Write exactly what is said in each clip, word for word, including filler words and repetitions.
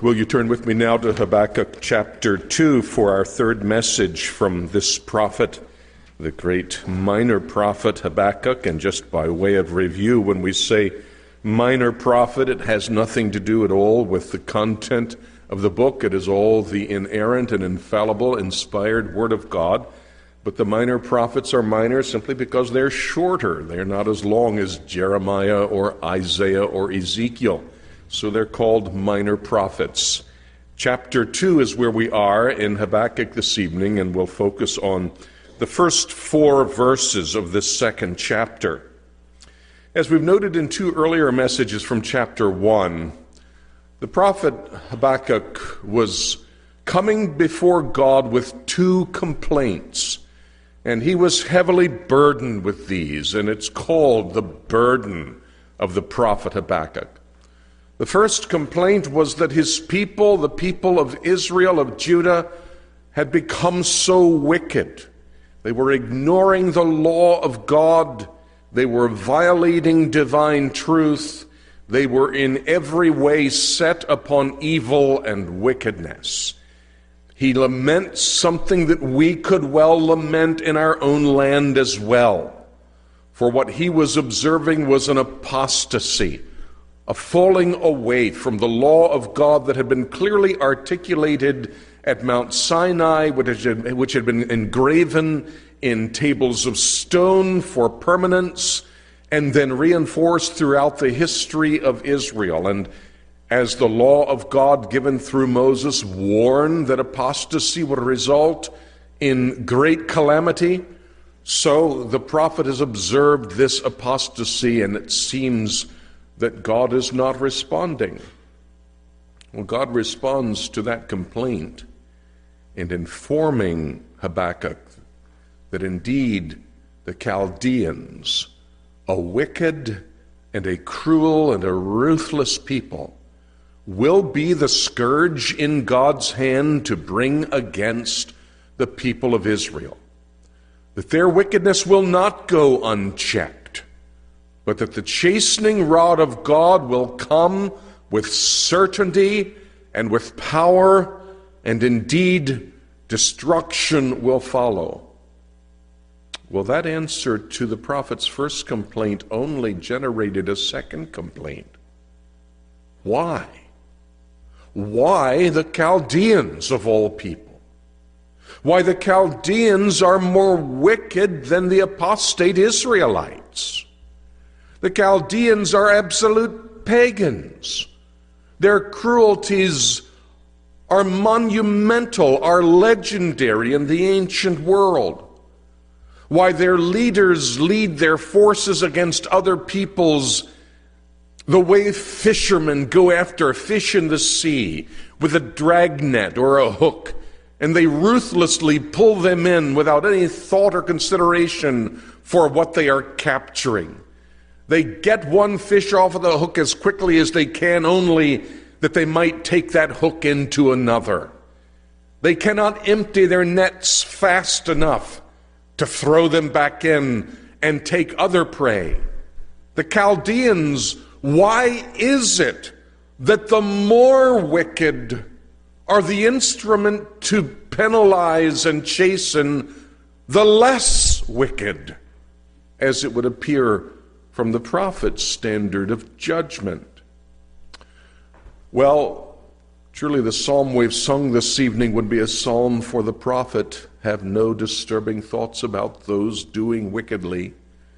Will you turn with me now to Habakkuk chapter two for our third message from this prophet, the great minor prophet Habakkuk. And just by way of review, when we say minor prophet, it has nothing to do at all with the content of the book. It is all the inerrant and infallible, inspired Word of God. But the minor prophets are minor simply because they're shorter. They're not as long as Jeremiah or Isaiah or Ezekiel. So they're called minor prophets. Chapter two is where we are in Habakkuk this evening, and we'll focus on the first four verses of this second chapter. As we've noted in two earlier messages from chapter one, the prophet Habakkuk was coming before God with two complaints, and he was heavily burdened with these, and it's called the burden of the prophet Habakkuk. The first complaint was that his people, the people of Israel, of Judah, had become so wicked. They were ignoring the law of God. They were violating divine truth. They were in every way set upon evil and wickedness. He laments something that we could well lament in our own land as well. For what he was observing was an apostasy, a falling away from the law of God that had been clearly articulated at Mount Sinai, which had, which had been engraven in tables of stone for permanence, and then reinforced throughout the history of Israel. And as the law of God given through Moses warned that apostasy would result in great calamity, so the prophet has observed this apostasy, and it seems that God is not responding. Well, God responds to that complaint in informing Habakkuk that indeed the Chaldeans, a wicked and a cruel and a ruthless people, will be the scourge in God's hand to bring against the people of Israel. That their wickedness will not go unchecked, but that the chastening rod of God will come with certainty and with power, and indeed destruction will follow. Well, that answer to the prophet's first complaint only generated a second complaint. Why? Why the Chaldeans of all people? Why the Chaldeans are more wicked than the apostate Israelites? The Chaldeans are absolute pagans. Their cruelties are monumental, are legendary in the ancient world. Why their leaders lead their forces against other peoples the way fishermen go after fish in the sea with a dragnet or a hook, and they ruthlessly pull them in without any thought or consideration for what they are capturing. They get one fish off of the hook as quickly as they can, only that they might take that hook into another. They cannot empty their nets fast enough to throw them back in and take other prey. The Chaldeans, why is it that the more wicked are the instrument to penalize and chasten the less wicked, as it would appear from the prophet's standard of judgment? Well, truly the psalm we've sung this evening would be a psalm for the prophet. Have no disturbing thoughts about those doing wickedly.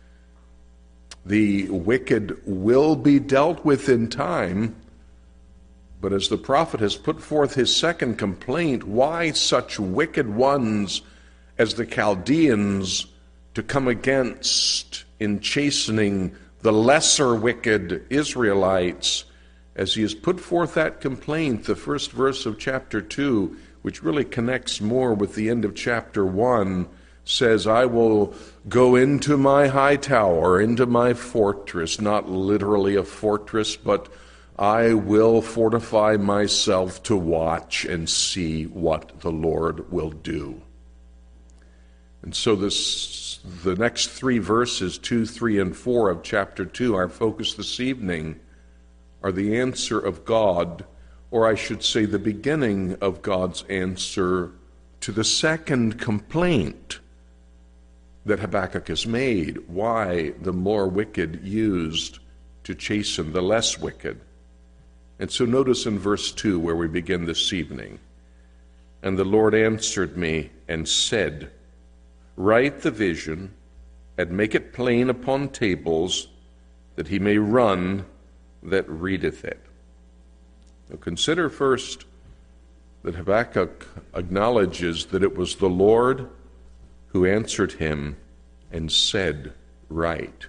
The wicked will be dealt with in time, but as the prophet has put forth his second complaint, why such wicked ones as the Chaldeans to come against in chastening the lesser wicked Israelites? As he has put forth that complaint, the first verse of chapter two, which really connects more with the end of chapter one, says, I will go into my high tower, into my fortress, not literally a fortress, but I will fortify myself to watch and see what the Lord will do. And so this, the next three verses, two, three, and four of chapter two, our focus this evening, are the answer of God, or I should say the beginning of God's answer to the second complaint that Habakkuk has made, why the more wicked used to chasten the less wicked. And so notice in verse two where we begin this evening, "And the Lord answered me and said, Write the vision and make it plain upon tables, that he may run that readeth it." Now consider first that Habakkuk acknowledges that it was the Lord who answered him and said, "Write."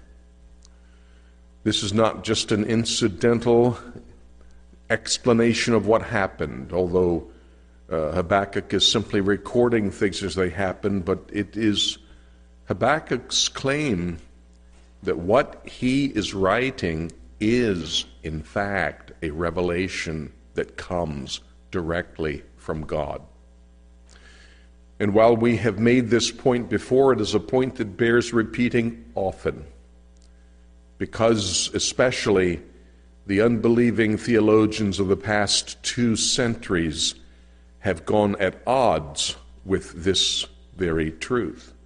This is not just an incidental explanation of what happened, although uh, Habakkuk is simply recording things as they happen, but it is Habakkuk's claim that what he is writing is, in fact, a revelation that comes directly from God. And while we have made this point before, it is a point that bears repeating often, because especially the unbelieving theologians of the past two centuries have gone at odds with this very truth.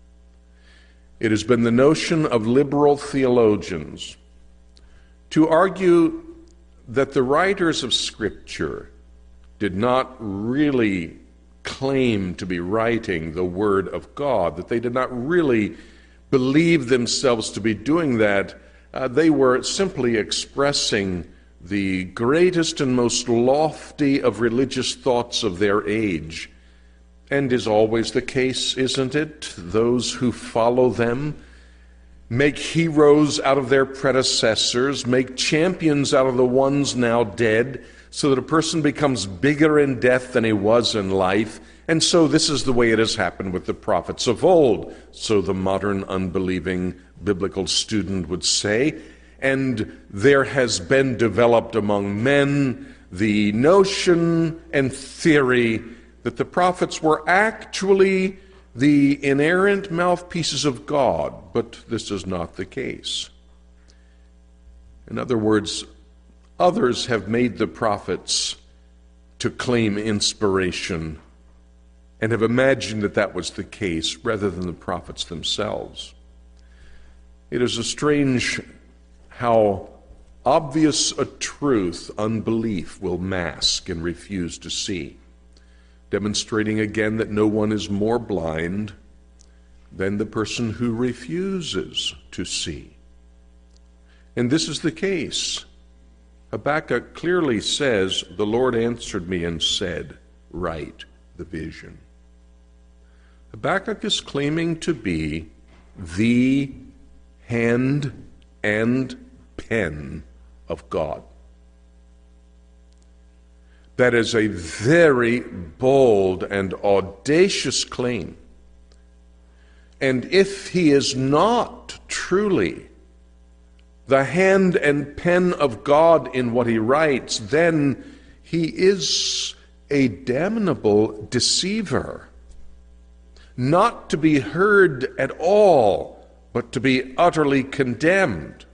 It has been the notion of liberal theologians to argue that the writers of Scripture did not really claim to be writing the Word of God, that they did not really believe themselves to be doing that. Uh, they were simply expressing the greatest and most lofty of religious thoughts of their age. And is always the case, isn't it? Those who follow them make heroes out of their predecessors, make champions out of the ones now dead, so that a person becomes bigger in death than he was in life. And so this is the way it has happened with the prophets of old, so the modern unbelieving biblical student would say. And there has been developed among men the notion and theory that the prophets were actually the inerrant mouthpieces of God, but this is not the case. In other words, others have made the prophets to claim inspiration and have imagined that that was the case rather than the prophets themselves. It is a strange how obvious a truth unbelief will mask and refuse to see, demonstrating again that no one is more blind than the person who refuses to see. And this is the case. Habakkuk clearly says, "The Lord answered me and said, Write the vision." Habakkuk is claiming to be the hand and pen of God. That is a very bold and audacious claim. And if he is not truly the hand and pen of God in what he writes, then he is a damnable deceiver, not to be heard at all, but to be utterly condemned.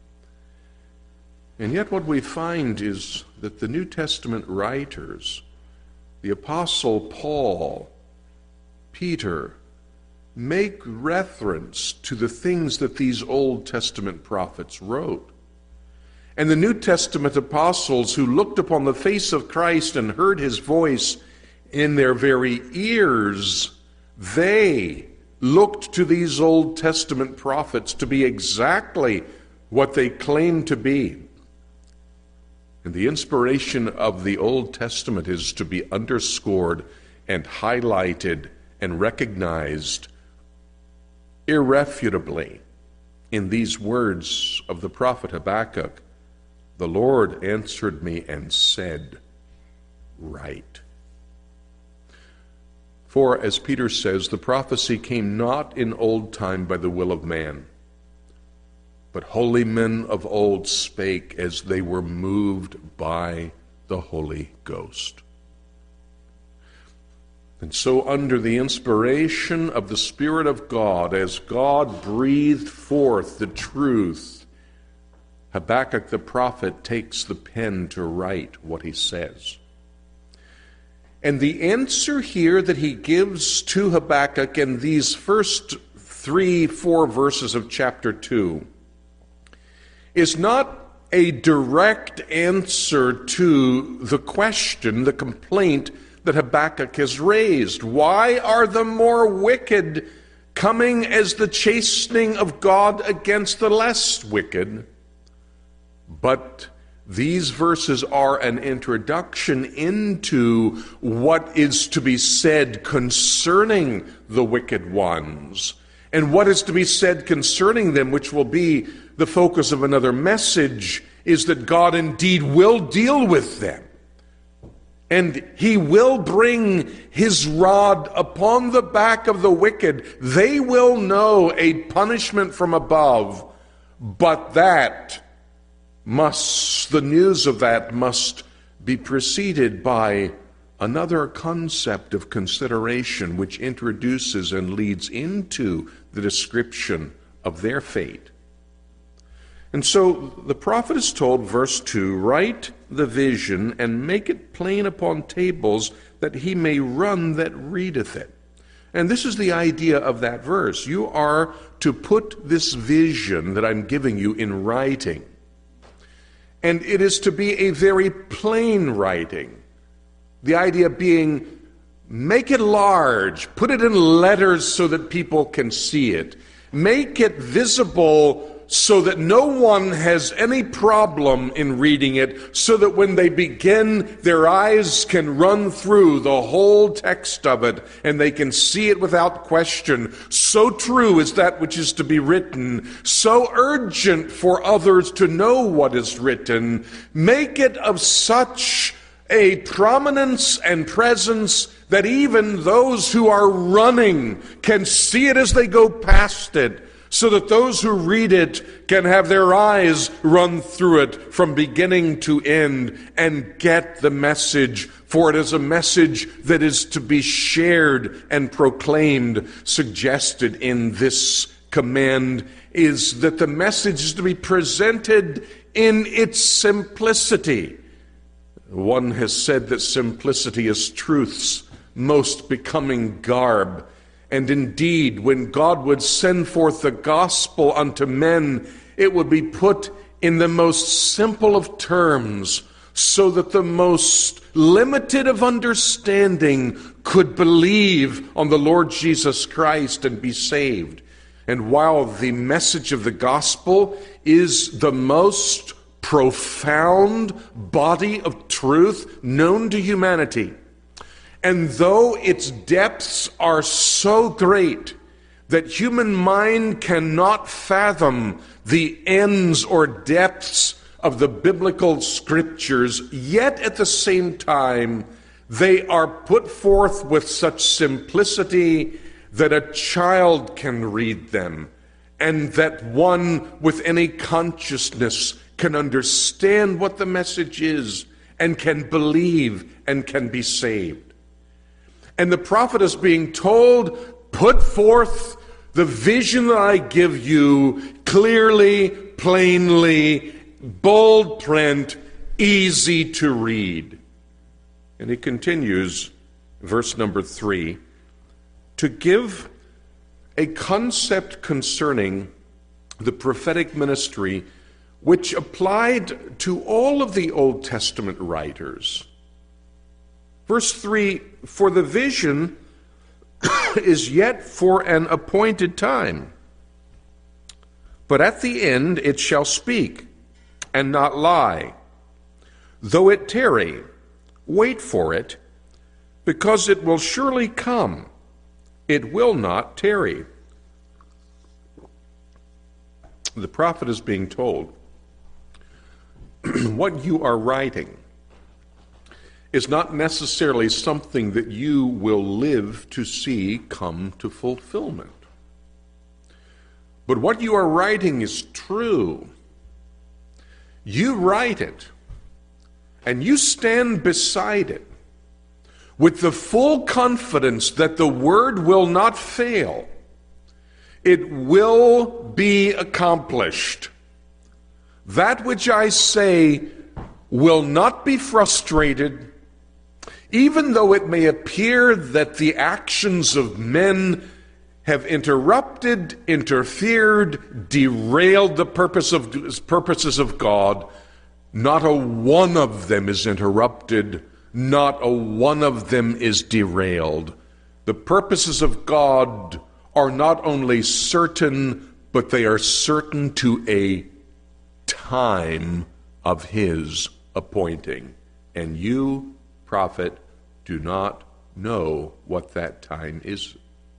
And yet what we find is that the New Testament writers, the Apostle Paul, Peter, make reference to the things that these Old Testament prophets wrote. And the New Testament apostles who looked upon the face of Christ and heard his voice in their very ears, they looked to these Old Testament prophets to be exactly what they claimed to be. And the inspiration of the Old Testament is to be underscored and highlighted and recognized irrefutably in these words of the prophet Habakkuk. "The Lord answered me and said, Write." For, as Peter says, the prophecy came not in old time by the will of man, but holy men of old spake as they were moved by the Holy Ghost. And so under the inspiration of the Spirit of God, as God breathed forth the truth Habakkuk the prophet takes the pen to write what he says. And the answer here that he gives to Habakkuk in these first three, four verses of chapter two is not a direct answer to the question, the complaint that Habakkuk has raised. Why are the more wicked coming as the chastening of God against the less wicked? But these verses are an introduction into what is to be said concerning the wicked ones, and what is to be said concerning them, which will be the focus of another message, is that God indeed will deal with them. And he will bring his rod upon the back of the wicked. They will know a punishment from above, but that must, the news of that must be preceded by another concept of consideration which introduces and leads into the description of their fate. And so the prophet is told, verse two, write the vision and make it plain upon tables, that he may run that readeth it. And this is the idea of that verse. You are to put this vision that I'm giving you in writing. And it is to be a very plain writing. The idea being, make it large, put it in letters so that people can see it. Make it visible so that no one has any problem in reading it, so that when they begin, their eyes can run through the whole text of it, and they can see it without question. So true is that which is to be written, so urgent for others to know what is written. Make it of such a prominence and presence that even those who are running can see it as they go past it, so that those who read it can have their eyes run through it from beginning to end and get the message, for it is a message that is to be shared and proclaimed. Suggested in this command is that the message is to be presented in its simplicity. One has said that simplicity is truth's most becoming garb. And indeed, when God would send forth the gospel unto men, it would be put in the most simple of terms, so that the most limited of understanding could believe on the Lord Jesus Christ and be saved. And while the message of the gospel is the most profound body of truth known to humanity, and though its depths are so great that human mind cannot fathom the ends or depths of the biblical scriptures, yet at the same time they are put forth with such simplicity that a child can read them, and that one with any consciousness can understand what the message is, and can believe and can be saved. And the prophet is being told, put forth the vision that I give you clearly, plainly, bold print, easy to read. And he continues, verse number three, to give a concept concerning the prophetic ministry which applied to all of the Old Testament writers. Verse three, for the vision is yet for an appointed time, but at the end it shall speak and not lie. Though it tarry, wait for it, because it will surely come. It will not tarry. The prophet is being told, what you are writing is not necessarily something that you will live to see come to fulfillment. But what you are writing is true. You write it, and you stand beside it with the full confidence that the word will not fail. It will be accomplished. that which I say will not be frustrated, even though it may appear that the actions of men have interrupted, interfered, derailed the purpose of, purposes of God. Not a one of them is interrupted, not a one of them is derailed. The purposes of God are not only certain, but they are certain to a time of His appointing. And you, prophet, do not know what that time is.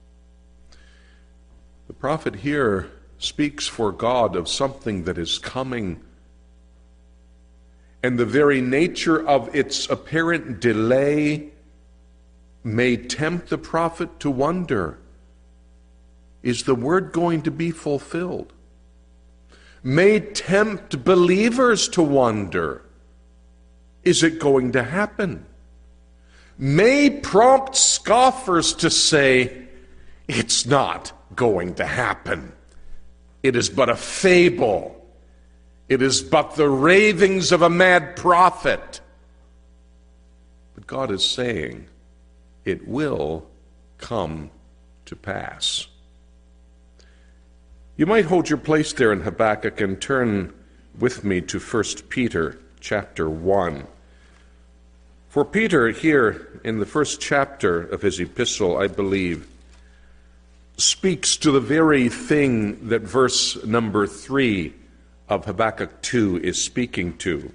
The prophet here speaks for God of something that is coming, and the very nature of its apparent delay may tempt the prophet to wonder, is the word going to be fulfilled? May tempt believers to wonder, is it going to happen? May prompt scoffers to say, it's not going to happen. It is but a fable. It is but the ravings of a mad prophet. But God is saying, it will come to pass. You might hold your place there in Habakkuk and turn with me to First Peter chapter one. For Peter here in the first chapter of his epistle, I believe, speaks to the very thing that verse number three of Habakkuk two is speaking to.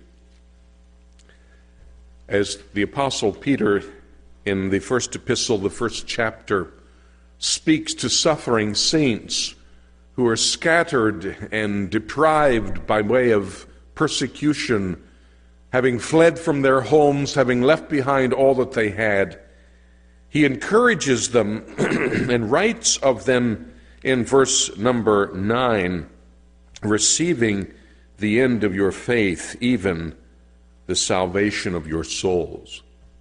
As the Apostle Peter in the first epistle, the first chapter, speaks to suffering saints who are scattered and deprived by way of persecution, having fled from their homes, having left behind all that they had, he encourages them and writes of them in verse number nine, receiving the end of your faith, even the salvation of your souls.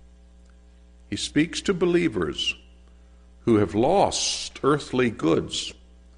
He speaks to believers who have lost earthly goods,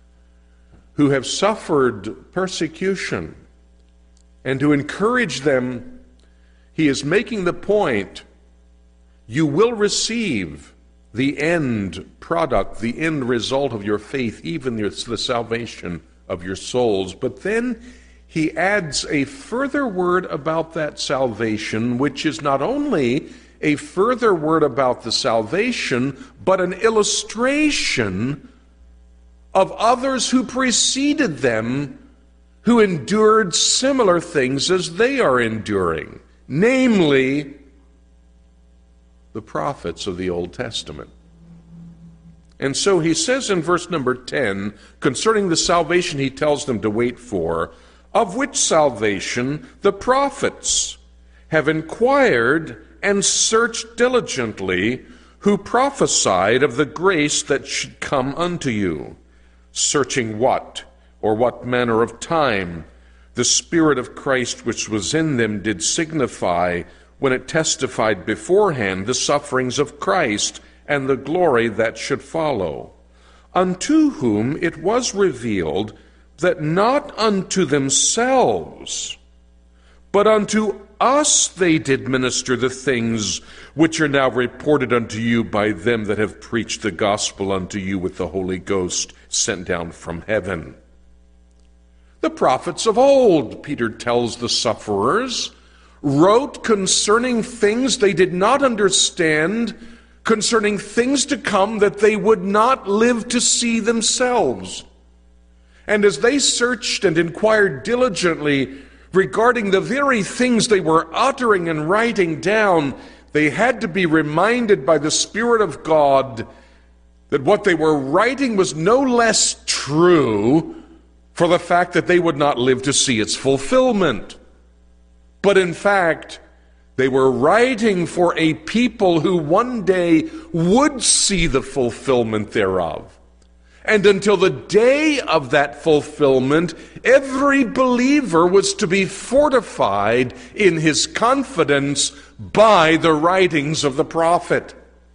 who have suffered persecution, and to encourage them, he is making the point, you will receive the end product, the end result of your faith, even the salvation of your souls. But then he adds a further word about that salvation, which is not only a further word about the salvation, but an illustration of others who preceded them, who endured similar things as they are enduring, namely the prophets of the Old Testament. And so he says in verse number ten, concerning the salvation he tells them to wait for, of which salvation the prophets have inquired and searched diligently, who prophesied of the grace that should come unto you, searching what, or what manner of time, the Spirit of Christ which was in them did signify, when it testified beforehand the sufferings of Christ, and the glory that should follow, unto whom it was revealed that not unto themselves, but unto us they did minister the things which are now reported unto you by them that have preached the gospel unto you with the Holy Ghost sent down from heaven. The prophets of old, Peter tells the sufferers, wrote concerning things they did not understand, concerning things to come that they would not live to see themselves. And as they searched and inquired diligently regarding the very things they were uttering and writing down, they had to be reminded by the Spirit of God that what they were writing was no less true for the fact that they would not live to see its fulfillment. But in fact, they were writing for a people who one day would see the fulfillment thereof. And until the day of that fulfillment, every believer was to be fortified in his confidence by the writings of the prophet.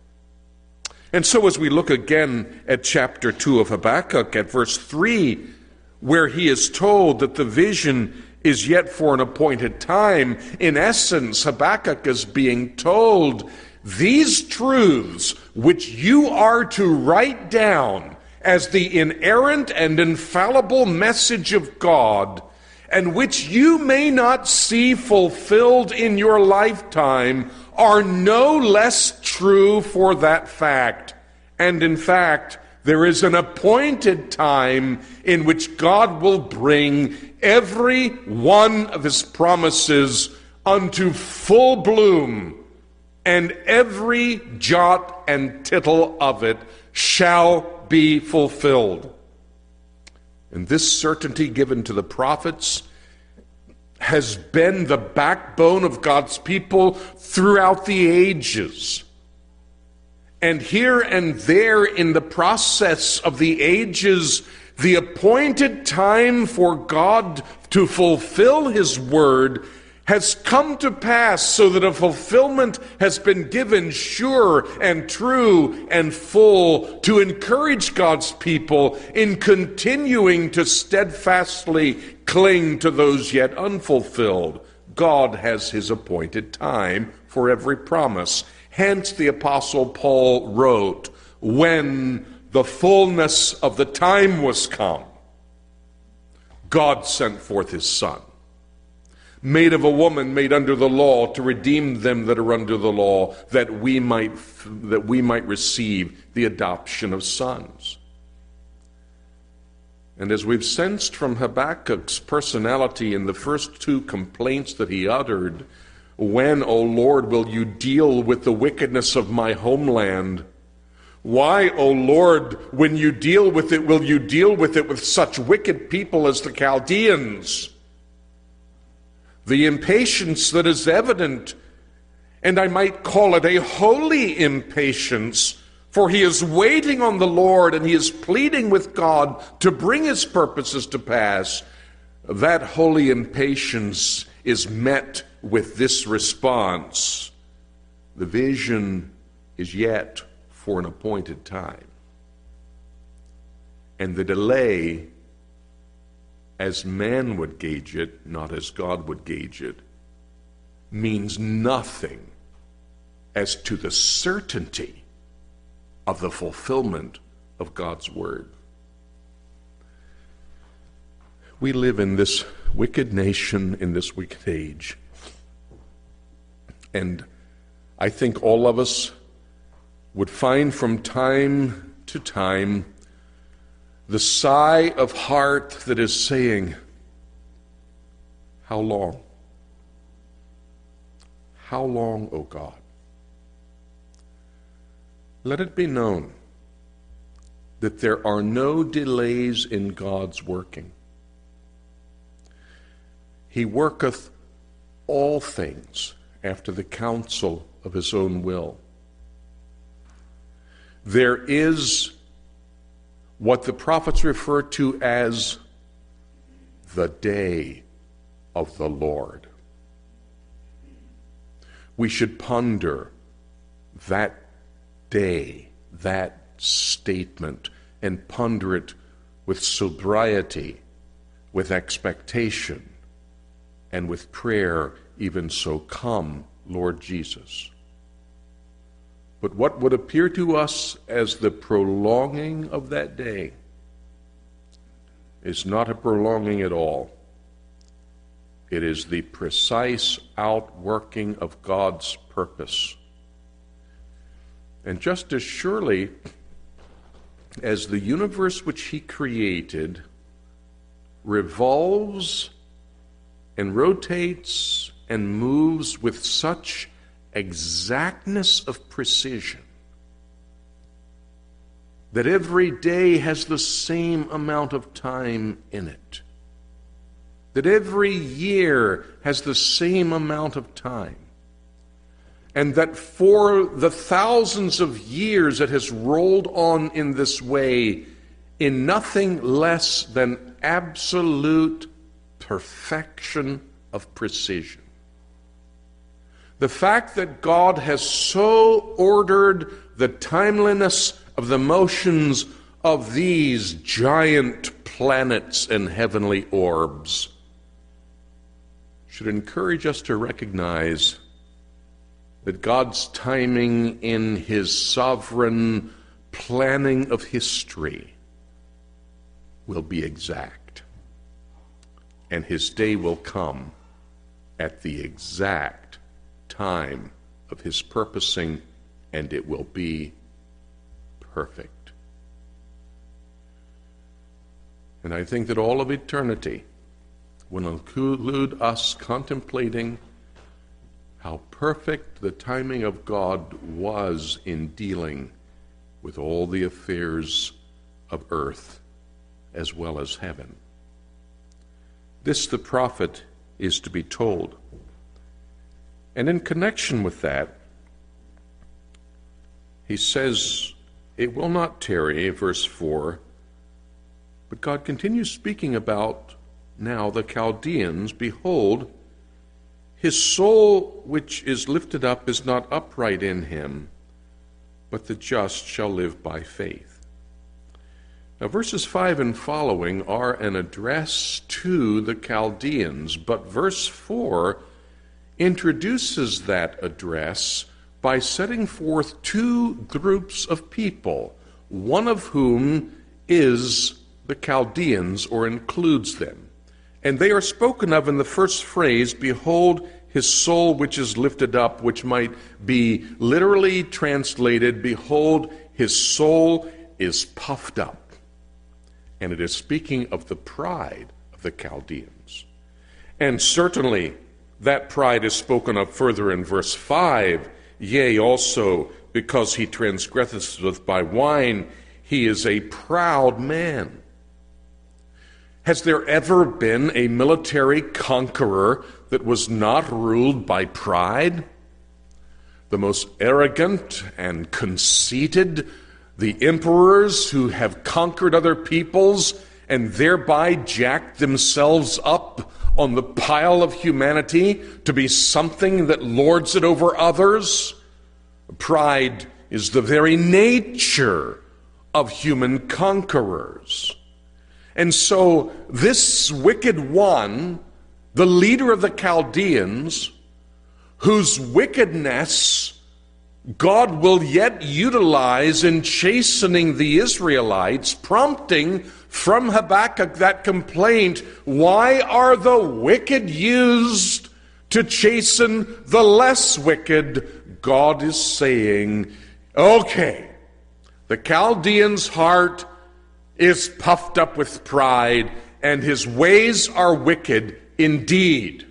And so as we look again at chapter two of Habakkuk, at verse three, where he is told that the vision is yet for an appointed time. In essence, Habakkuk is being told, these truths which you are to write down as the inerrant and infallible message of God, and which you may not see fulfilled in your lifetime, are no less true for that fact. And in fact, there is an appointed time in which God will bring every one of his promises unto full bloom, and every jot and tittle of it shall be fulfilled. And this certainty given to the prophets has been the backbone of God's people throughout the ages. And here and there in the process of the ages, the appointed time for God to fulfill his word has come to pass, so that a fulfillment has been given, sure and true and full, to encourage God's people in continuing to steadfastly cling to those yet unfulfilled. God has his appointed time for every promise. Hence the Apostle Paul wrote, when the fullness of the time was come, God sent forth his Son, made of a woman, made under the law, to redeem them that are under the law, that we might that we might receive the adoption of sons. And as we've sensed from Habakkuk's personality in the first two complaints that he uttered, when, O Lord, will you deal with the wickedness of my homeland? Why, O Lord, when you deal with it, will you deal with it with such wicked people as the Chaldeans? The impatience that is evident, and I might call it a holy impatience, for he is waiting on the Lord and he is pleading with God to bring his purposes to pass. That holy impatience is met with this response: the vision is yet for an appointed time. And the delay, as man would gauge it, not as God would gauge it, means nothing as to the certainty of the fulfillment of God's word. We live in this wicked nation, in this wicked age, and I think all of us would find from time to time the sigh of heart that is saying, how long? How long, O God? Let it be known that there are no delays in God's working. He worketh all things after the counsel of his own will. There is what the prophets refer to as the day of the Lord. We should ponder that day, that statement, and ponder it with sobriety, with expectation, and with prayer. Even so, come, Lord Jesus. But what would appear to us as the prolonging of that day is not a prolonging at all. It is the precise outworking of God's purpose. And just as surely as the universe which he created revolves and rotates and moves with such exactness of precision that every day has the same amount of time in it, that every year has the same amount of time, and that for the thousands of years it has rolled on in this way in nothing less than absolute perfection of precision. The fact that God has so ordered the timeliness of the motions of these giant planets and heavenly orbs should encourage us to recognize that God's timing in his sovereign planning of history will be exact, and his day will come at the exact time of his purposing, and it will be perfect. And I think that all of eternity will include us contemplating how perfect the timing of God was in dealing with all the affairs of earth as well as heaven. This the prophet is to be told. And in connection with that, he says, it will not tarry, verse four, but God continues speaking about now the Chaldeans. Behold, his soul which is lifted up is not upright in him, but the just shall live by faith. Now, verses five and following are an address to the Chaldeans, but verse four introduces that address by setting forth two groups of people, one of whom is the Chaldeans, or includes them. And they are spoken of in the first phrase, behold, his soul which is lifted up, which might be literally translated, behold, his soul is puffed up. And it is speaking of the pride of the Chaldeans. And certainly that pride is spoken of further in verse five. Yea, also, because he transgresseth by wine, he is a proud man. Has there ever been a military conqueror that was not ruled by pride? The most arrogant and conceited, the emperors who have conquered other peoples and thereby jacked themselves up on the pile of humanity to be something that lords it over others. Pride is the very nature of human conquerors. And so this wicked one, the leader of the Chaldeans, whose wickedness God will yet utilize in chastening the Israelites, prompting from Habakkuk that complaint, why are the wicked used to chasten the less wicked? God is saying, okay, the Chaldean's heart is puffed up with pride, and his ways are wicked indeed.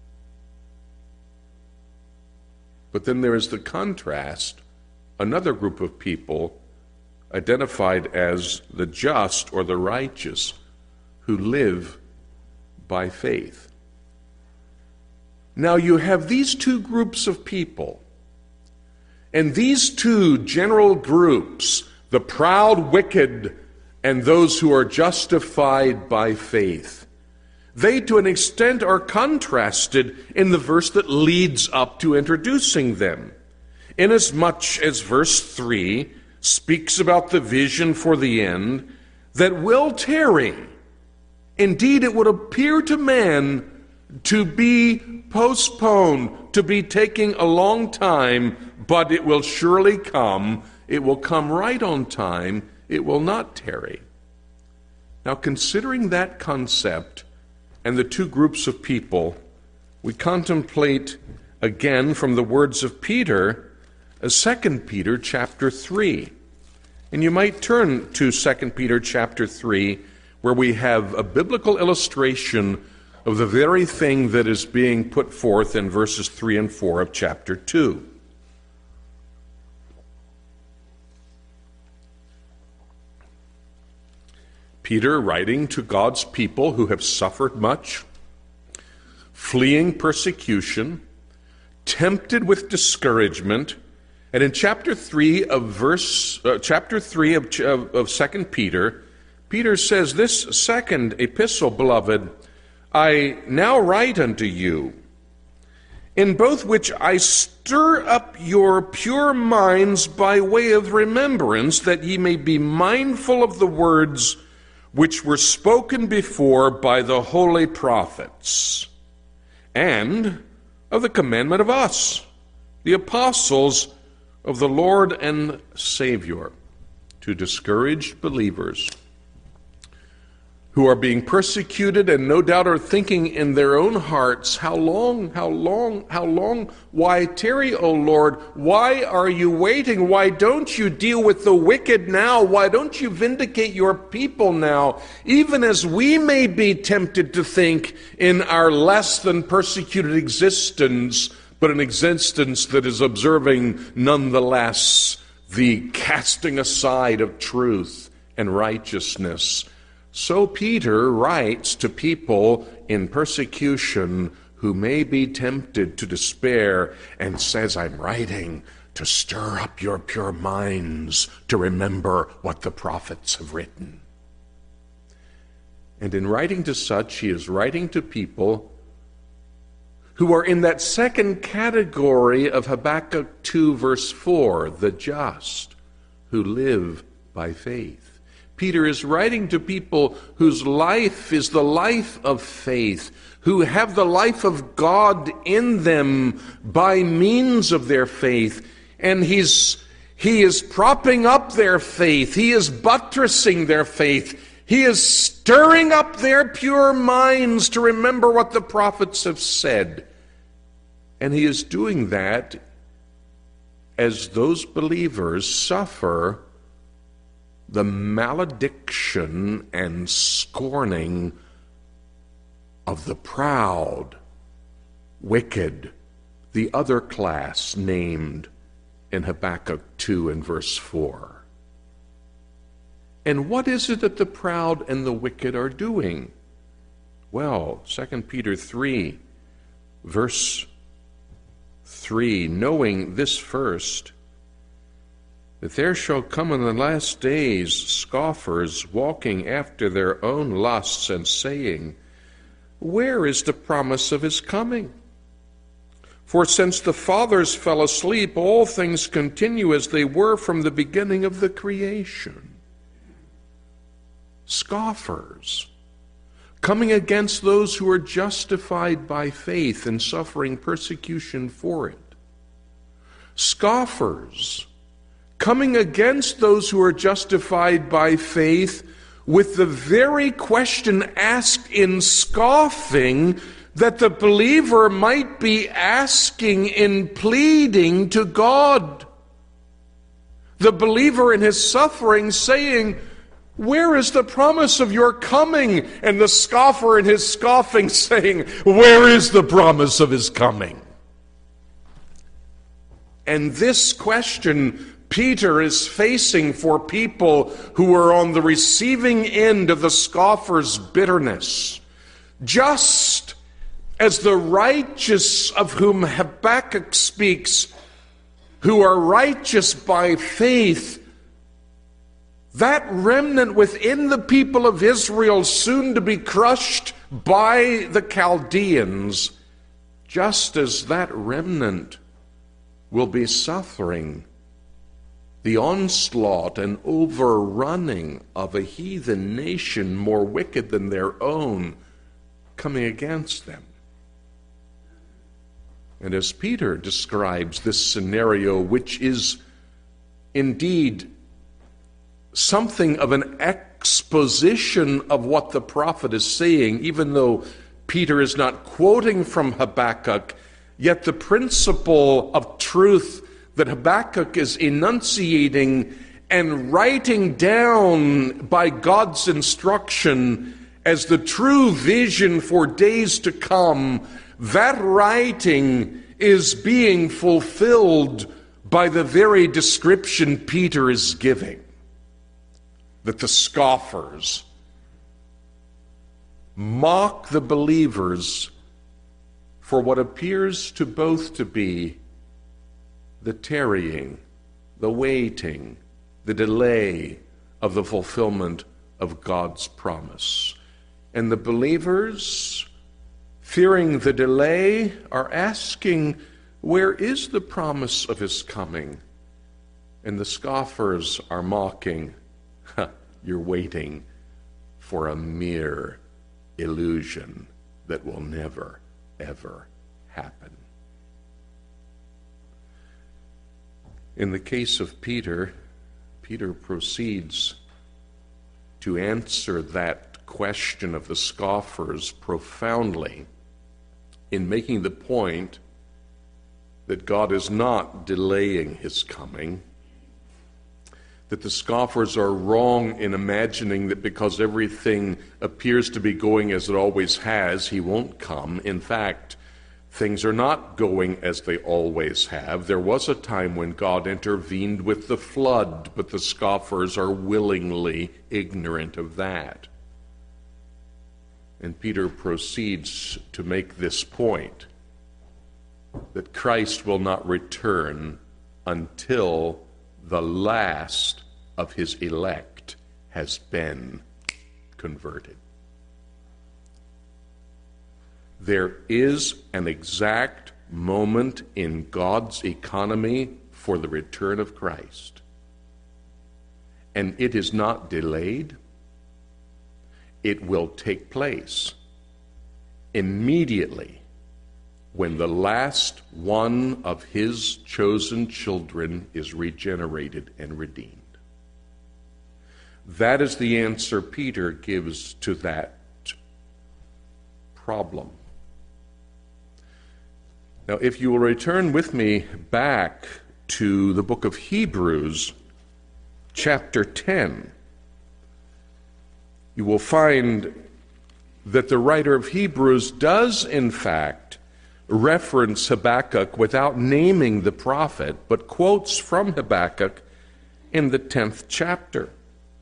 But then there is the contrast, another group of people identified as the just or the righteous, who live by faith. Now you have these two groups of people, and these two general groups, the proud, wicked, and those who are justified by faith, they to an extent are contrasted in the verse that leads up to introducing them, inasmuch as verse three speaks about the vision for the end that will tarry. Indeed, it would appear to man to be postponed, to be taking a long time, but it will surely come. It will come right on time. It will not tarry. Now, considering that concept and the two groups of people, we contemplate again from the words of Peter, Second Peter chapter three. And you might turn to Second Peter chapter three, where we have a biblical illustration of the very thing that is being put forth in verses three and four of chapter two. Peter, writing to God's people who have suffered much, fleeing persecution, tempted with discouragement, and in chapter three of verse, uh, chapter three of, of, of Second Peter, Peter says, "This second epistle, beloved, I now write unto you, in both which I stir up your pure minds by way of remembrance, that ye may be mindful of the words which were spoken before by the holy prophets, and of the commandment of us, the apostles of the Lord and Savior, to discouraged believers who are being persecuted and no doubt are thinking in their own hearts, how long, how long, how long? Why tarry, O Lord? Why are you waiting? Why don't you deal with the wicked now? Why don't you vindicate your people now? Even as we may be tempted to think in our less than persecuted existence, but an existence that is observing nonetheless the casting aside of truth and righteousness. So Peter writes to people in persecution who may be tempted to despair and says, I'm writing to stir up your pure minds to remember what the prophets have written. And in writing to such, he is writing to people who are in that second category of Habakkuk two verse four, the just, who live by faith. Peter is writing to people whose life is the life of faith, who have the life of God in them by means of their faith. And he's, he is propping up their faith. He is buttressing their faith. He is stirring up their pure minds to remember what the prophets have said. And he is doing that as those believers suffer the malediction and scorning of the proud, wicked, the other class named in Habakkuk two and verse four. And what is it that the proud and the wicked are doing? Well, Second Peter three, verse three, knowing this first, that there shall come in the last days scoffers walking after their own lusts and saying, where is the promise of his coming? For since the fathers fell asleep, all things continue as they were from the beginning of the creation. Scoffers, coming against those who are justified by faith and suffering persecution for it. Scoffers, coming against those who are justified by faith with the very question asked in scoffing that the believer might be asking in pleading to God. The believer in his suffering saying, where is the promise of your coming? And the scoffer in his scoffing saying, where is the promise of his coming? And this question Peter is facing for people who are on the receiving end of the scoffer's bitterness. Just as the righteous of whom Habakkuk speaks, who are righteous by faith, that remnant within the people of Israel soon to be crushed by the Chaldeans, just as that remnant will be suffering the onslaught and overrunning of a heathen nation more wicked than their own coming against them. And as Peter describes this scenario, which is indeed something of an exposition of what the prophet is saying, even though Peter is not quoting from Habakkuk, yet the principle of truth that Habakkuk is enunciating and writing down by God's instruction as the true vision for days to come, that writing is being fulfilled by the very description Peter is giving. That the scoffers mock the believers for what appears to both to be the tarrying, the waiting, the delay of the fulfillment of God's promise. And the believers, fearing the delay, are asking, where is the promise of his coming? And the scoffers are mocking, you're waiting for a mere illusion that will never ever happen. In the case of Peter, Peter proceeds to answer that question of the scoffers profoundly in making the point that God is not delaying his coming, that the scoffers are wrong in imagining that because everything appears to be going as it always has, he won't come. In fact, things are not going as they always have. There was a time when God intervened with the flood, but the scoffers are willingly ignorant of that. And Peter proceeds to make this point, that Christ will not return until the last of his elect has been converted. There is an exact moment in God's economy for the return of Christ. And it is not delayed. It will take place immediately when the last one of his chosen children is regenerated and redeemed. That is the answer Peter gives to that problem. Now, if you will return with me back to the book of Hebrews, chapter ten, you will find that the writer of Hebrews does, in fact, reference Habakkuk without naming the prophet, but quotes from Habakkuk in the tenth chapter.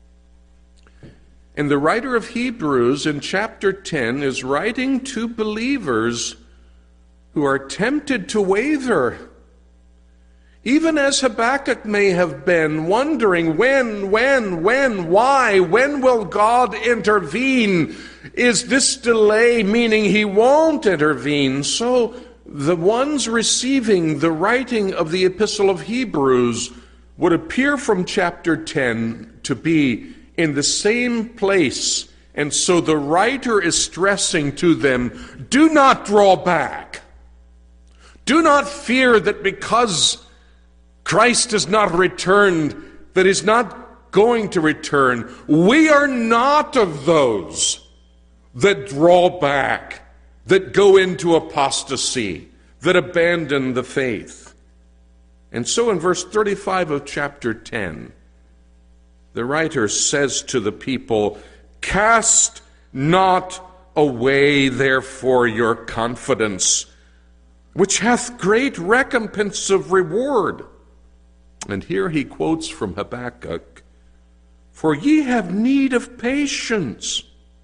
And the writer of Hebrews in chapter ten is writing to believers who are tempted to waver, even as Habakkuk may have been, wondering when, when, when, why, when will God intervene? Is this delay meaning he won't intervene? So the ones receiving the writing of the Epistle of Hebrews would appear from chapter ten to be in the same place. And so the writer is stressing to them, do not draw back. Do not fear that because Christ has not returned, that he's not going to return. We are not of those that draw back, that go into apostasy, that abandon the faith. And so in verse thirty-five of chapter ten, the writer says to the people, cast not away therefore your confidence, which hath great recompense of reward. And here he quotes from Habakkuk, for ye have need of patience,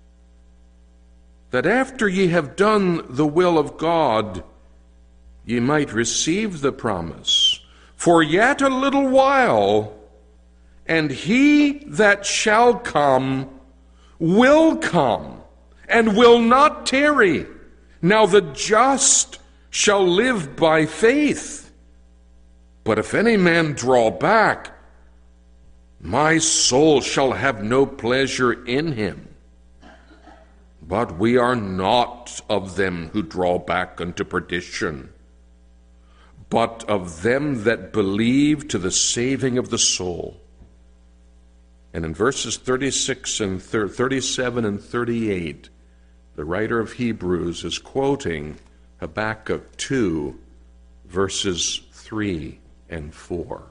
that after ye have done the will of God, ye might receive the promise. For yet a little while, and he that shall come will come, and will not tarry. Now the just shall live by faith. But if any man draw back, my soul shall have no pleasure in him. But we are not of them who draw back unto perdition, but of them that believe to the saving of the soul. And in verses thirty-six and thirty-seven and thirty-eight, the writer of Hebrews is quoting Habakkuk two, verses three and four.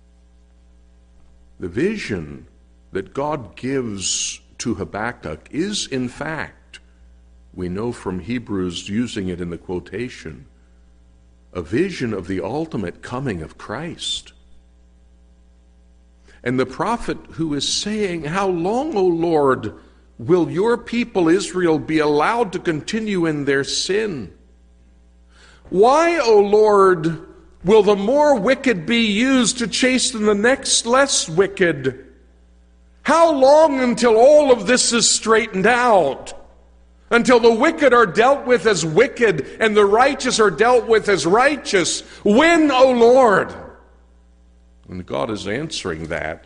The vision that God gives to Habakkuk is, in fact, we know from Hebrews using it in the quotation, a vision of the ultimate coming of Christ. And the prophet who is saying, how long, O Lord, will your people Israel be allowed to continue in their sin? Why, O Lord, will the more wicked be used to chasten the next less wicked? How long until all of this is straightened out? Until the wicked are dealt with as wicked and the righteous are dealt with as righteous? When, O Lord? And God is answering that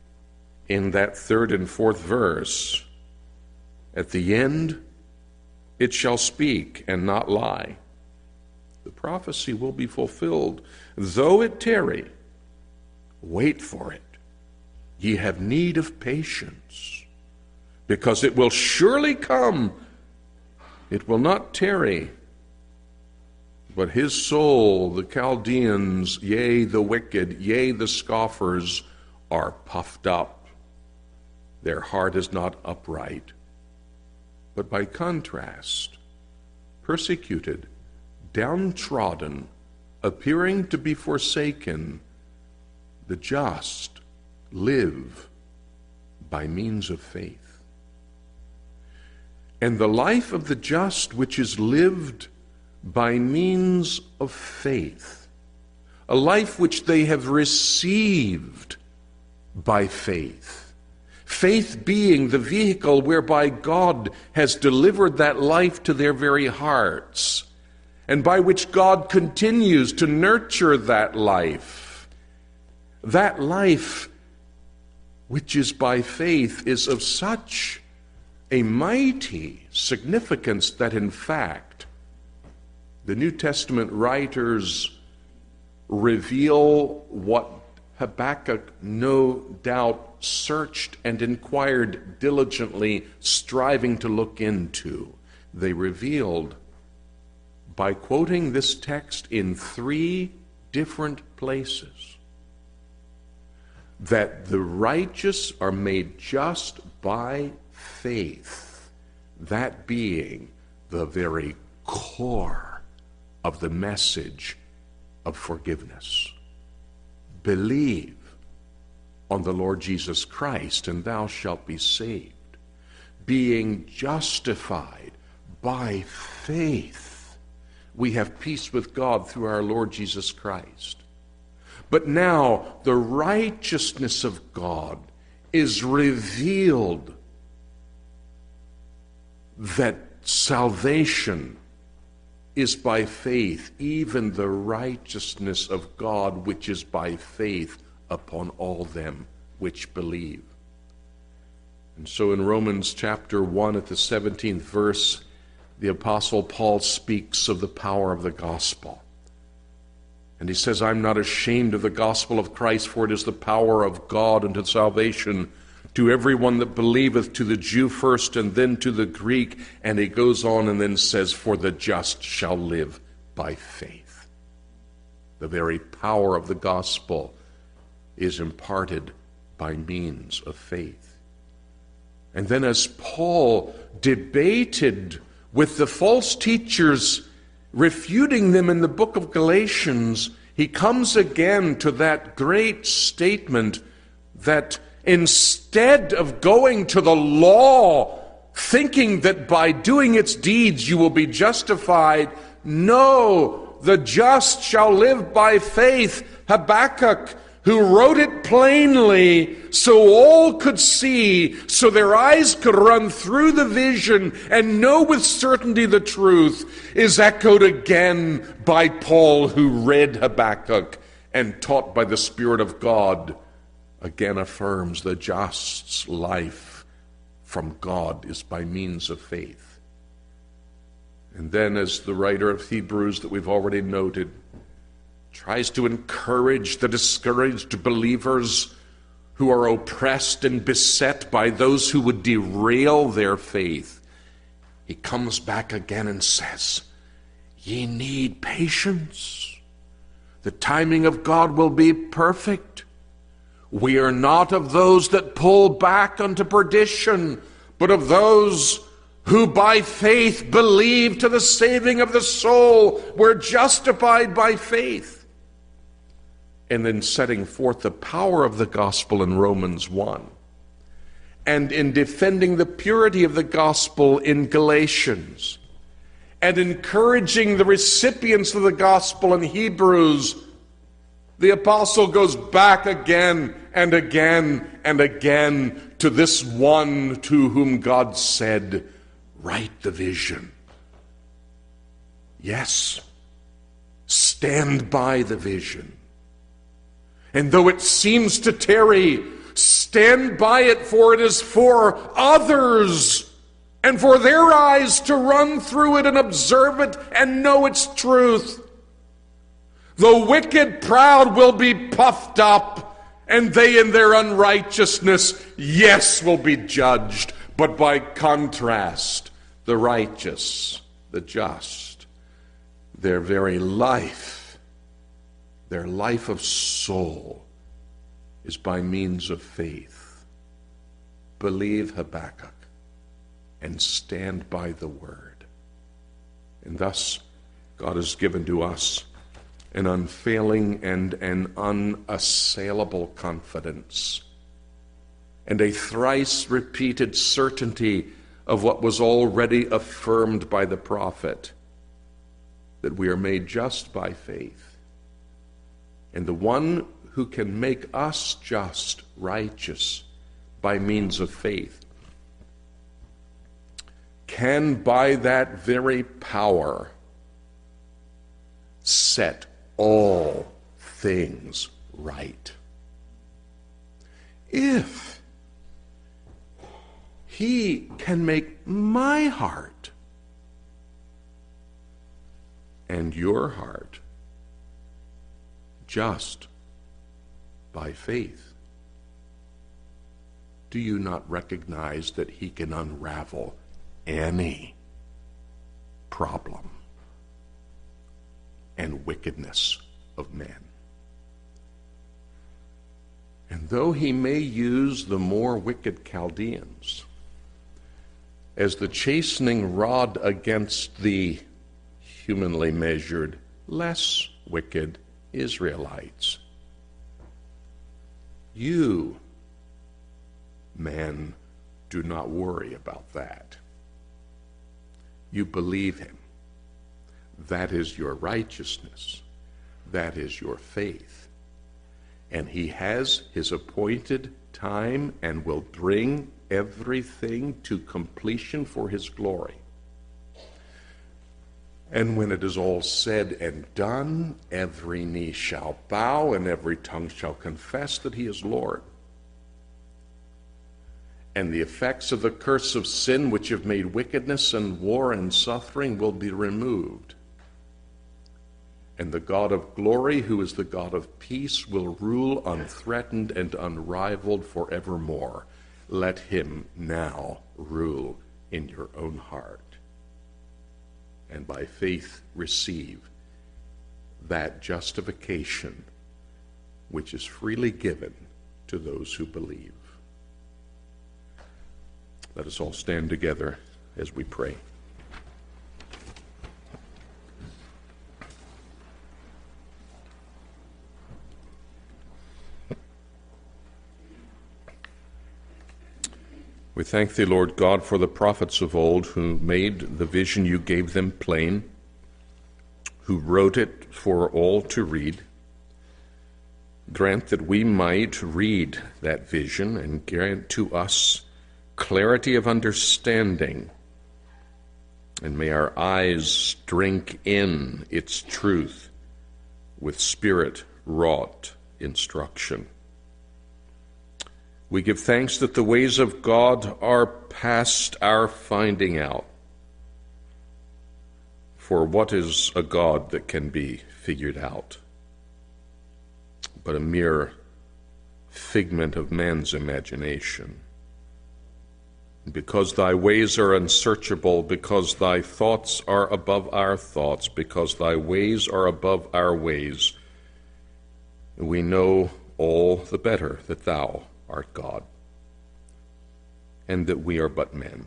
in that third and fourth verse. At the end it shall speak and not lie. The prophecy will be fulfilled. Though it tarry, wait for it. Ye have need of patience, because it will surely come. It will not tarry. But his soul, the Chaldeans, yea, the wicked, yea, the scoffers, are puffed up. Their heart is not upright. But by contrast, persecuted, downtrodden, appearing to be forsaken, the just live by means of faith. And the life of the just, which is lived by means of faith, a life which they have received by faith, faith being the vehicle whereby God has delivered that life to their very hearts, and by which God continues to nurture that life. That life, which is by faith, is of such a mighty significance that, in fact, the New Testament writers reveal what Habakkuk no doubt searched and inquired diligently, striving to look into. They revealed, by quoting this text in three different places, that the righteous are made just by faith, that being the very core of the message of forgiveness. Believe on the Lord Jesus Christ, and thou shalt be saved. Being justified by faith, we have peace with God through our Lord Jesus Christ. But now the righteousness of God is revealed, that salvation is by faith, even the righteousness of God, which is by faith upon all them which believe. And so in Romans chapter one, at the seventeenth verse, the Apostle Paul speaks of the power of the gospel. And he says, I'm not ashamed of the gospel of Christ, for it is the power of God unto salvation to everyone that believeth, to the Jew first and then to the Greek. And he goes on and then says, for the just shall live by faith. The very power of the gospel is imparted by means of faith. And then as Paul debated with the false teachers, refuting them in the book of Galatians, he comes again to that great statement that instead of going to the law, thinking that by doing its deeds you will be justified, no, the just shall live by faith. Habakkuk, who wrote it plainly so all could see, so their eyes could run through the vision and know with certainty the truth, is echoed again by Paul, who read Habakkuk and, taught by the Spirit of God, again affirms the just's life from God is by means of faith. And then, as the writer of Hebrews that we've already noted tries to encourage the discouraged believers who are oppressed and beset by those who would derail their faith, he comes back again and says, ye need patience. The timing of God will be perfect. We are not of those that pull back unto perdition, but of those who by faith believe to the saving of the soul. We're justified by faith. And then setting forth the power of the gospel in Romans one, and in defending the purity of the gospel in Galatians, and encouraging the recipients of the gospel in Hebrews, the apostle goes back again and again and again to this one to whom God said, write the vision. Yes, stand by the vision. And though it seems to tarry, stand by it, for it is for others and for their eyes to run through it and observe it and know its truth. The wicked proud will be puffed up, and they in their unrighteousness, yes, will be judged. But by contrast, the righteous, the just, their very life, their life of soul is by means of faith. Believe Habakkuk and stand by the word. And thus, God has given to us an unfailing and an unassailable confidence, and a thrice repeated certainty of what was already affirmed by the prophet, that we are made just by faith. And the one who can make us just, righteous, by means of faith, can by that very power set all things right. If he can make my heart and your heart just by faith, do you not recognize that he can unravel any problem and wickedness of man? And though he may use the more wicked Chaldeans as the chastening rod against the humanly measured, less wicked Israelites, you, man, do not worry about that. You believe him. That is your righteousness. That is your faith. And he has his appointed time and will bring everything to completion for his glory. And when it is all said and done, every knee shall bow and every tongue shall confess that he is Lord. And the effects of the curse of sin, which have made wickedness and war and suffering, will be removed. And the God of glory, who is the God of peace, will rule unthreatened and unrivaled forevermore. Let him now rule in your own heart, and by faith receive that justification which is freely given to those who believe. Let us all stand together as we pray. We thank thee, Lord God, for the prophets of old who made the vision you gave them plain, who wrote it for all to read. Grant that we might read that vision and grant to us clarity of understanding, and may our eyes drink in its truth with spirit-wrought instruction. We give thanks that the ways of God are past our finding out. For what is a God that can be figured out, but a mere figment of man's imagination? Because thy ways are unsearchable, because thy thoughts are above our thoughts, because thy ways are above our ways, we know all the better that thou art God, and that we are but men.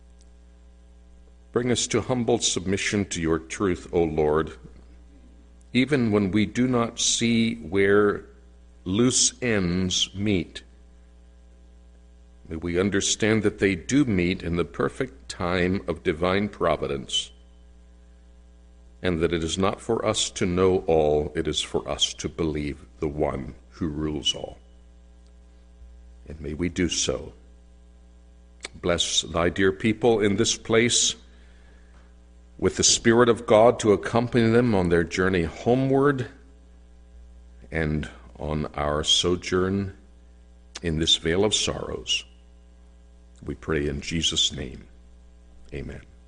Bring us to humble submission to your truth, O Lord, even when we do not see where loose ends meet. May we understand that they do meet in the perfect time of divine providence, and that it is not for us to know all, it is for us to believe the one who rules all. And may we do so. Bless thy dear people in this place with the Spirit of God to accompany them on their journey homeward and on our sojourn in this vale of sorrows. We pray in Jesus' name. Amen.